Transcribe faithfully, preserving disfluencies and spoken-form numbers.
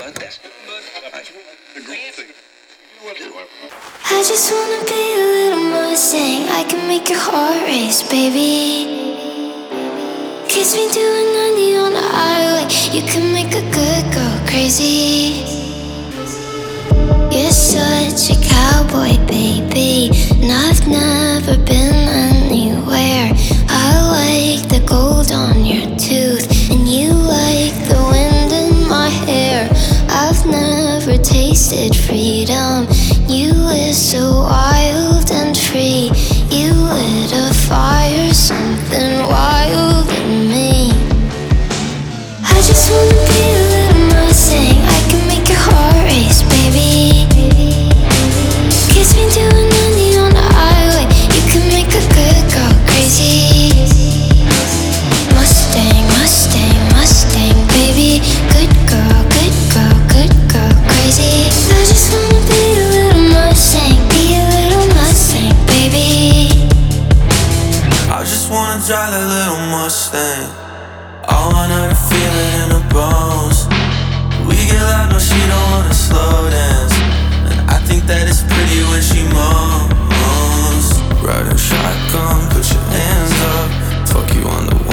I just wanna be a little Mustang. I can make your heart race, baby. Kiss me doing ninety on the highway. You can make a good girl crazy. You're such a cowboy, baby, and I've never been anywhere. I like the gold on your tooth, and you like the wind in my hair. I've never tasted freedom. You were so wild and free. You lit a fire, something wild in me. I just wanna be a little Mustang. I can make your heart race, baby. Kiss me doing ninety on the highway. You can make a good girl crazy. Mustang, Mustang, Mustang, baby. Good girl, good girl, good girl, crazy. I just wanna be a little Mustang. Be a little Mustang, baby. I just wanna drive that little Mustang. I want her to feel it in her bones. We get loud, no, she don't wanna slow dance. And I think that it's pretty when she moans. Riding shotgun, put your hands up. Fuck you on the